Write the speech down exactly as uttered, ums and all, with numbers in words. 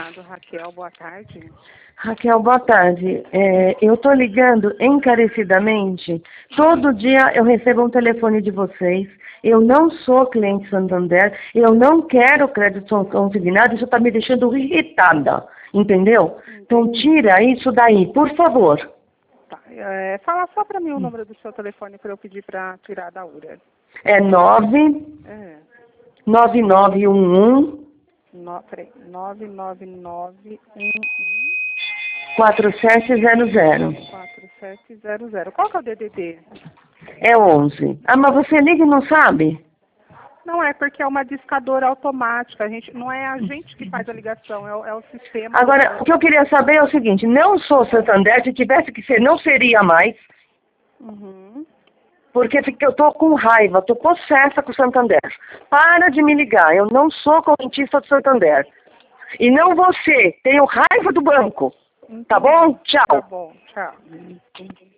Estado. Raquel, boa tarde. Raquel, boa tarde. É, eu estou ligando encarecidamente. Todo dia eu recebo um telefone de vocês. Eu não sou cliente Santander. Eu não quero crédito consignado. Isso está me deixando irritada. Entendeu? Então tira isso daí, por favor. Tá. É, fala só para mim o número do seu telefone para eu pedir para tirar da U R A. É nove nove nove um um No, peraí, nove nove nove um um quatro sete zero zero. quatro sete zero zero. Qual que é o D D D? É onze. Ah, mas você liga e não sabe? Não é porque é uma discadora automática. A gente, não é a gente que faz a ligação, é o, é o sistema. Agora, do... o que eu queria saber é o seguinte, não sou Santander, se tivesse que ser, não seria mais, Uhum. porque eu estou com raiva, estou possessa com o Santander. Para de me ligar, eu não sou correntista do Santander. E não você, tenho raiva do banco. Tá bom? Tchau. Tá bom, tchau.